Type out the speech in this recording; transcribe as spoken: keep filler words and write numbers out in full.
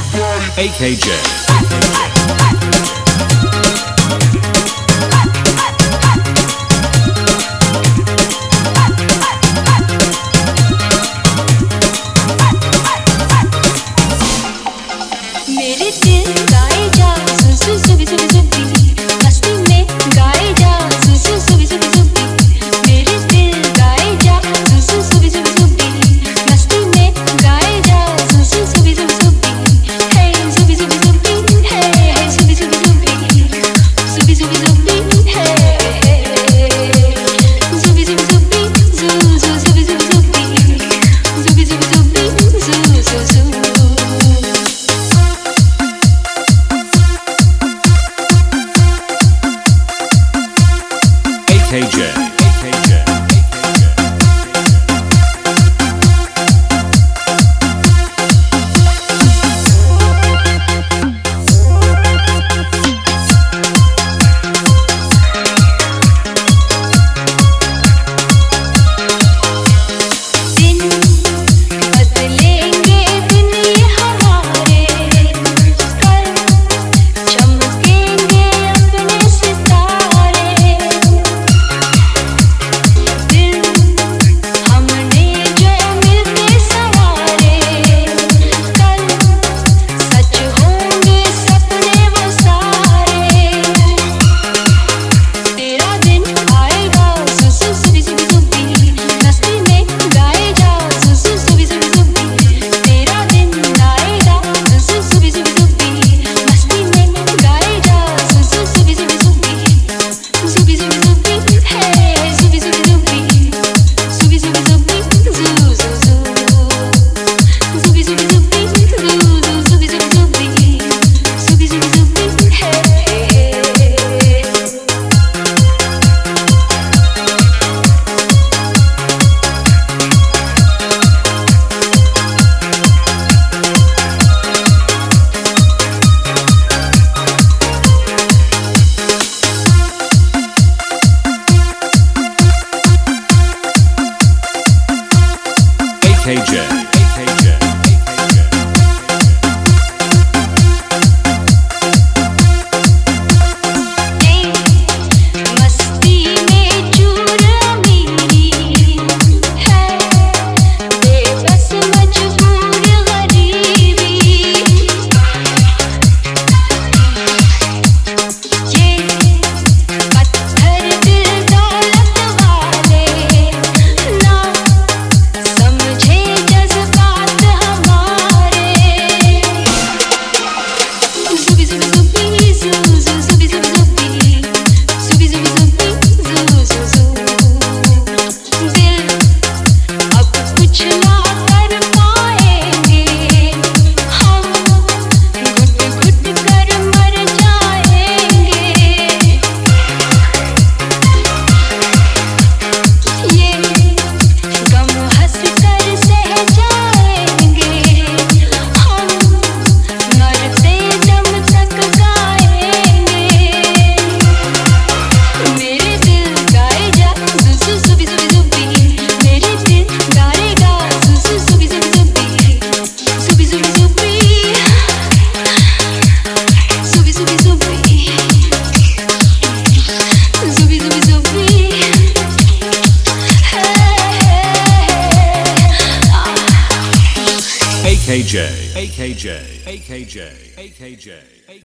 A K J. मेरे दिल गाए जा सुसु सुबी सुबी सुबी मस्ती में गाए जा सुसु सुबी सुबी सुबी मेरे दिल गाए जा सुसु सुबी सुबी सुबी मस्ती में गाए जा सुसु सुबी सुबी सुबी हे सुबी सुबी सुबी हे हे सुबी सुबी सुबी सुबी सुबी सुबी हे सुबी सुबी सुबी सु सु सुबी सुबी सुबी सुबी सुबी सुबी सु सु सु A K J. A K J. दिन बदलेंगे दिन ये हमारे कल चमकेंगे अपने सितारे दिल हमने जो मिलके सवारे कल सच होंगे सपने वो सारे तेरा दिन आएगा सुसु सुबी सुबी सुबी मस्ती में गाए जा सुसु सुबी सुबी सुबी तेरा दिन आएगा सुसु सुबी सुबी सुबी मस्ती में गाए जा सुसु सुबी सुबी सुबी सुबी सुबी सुबी हे सुबी सुबी सुबी सुबी सुबी सुबी सु सु सु सुबी सुबी सुबी सु सु सुबी सुबी सुबी सुबी सुबी सुबी हे A K J. A K J. मस्ती में चूर अमीरी है बेबस मजबूर गरीबी ये पत्थर दिल दौलत वाले ना समझे जज्बात हमारे सुबी सुबी सुबी सु सु सुबी सुबी सुबी सुबी सुबी सुबी सु सु सु दिल अब कुछ ना कर पाएंगे हम घुट घुट कर मर जाएंगे ये गम हंस कर सह जाएंगे हम मरते दम तक गाएंगे मेरे दिल गाए जा सुसु सुबी सुबी सुबी मेरे दिल गाएगा सुसु सुबी सुबी सुबी सुबी सुबी सुबी सुबी सुबी सुबी सुबी सुबी सुबी A K J. A K J. A K J. A K J.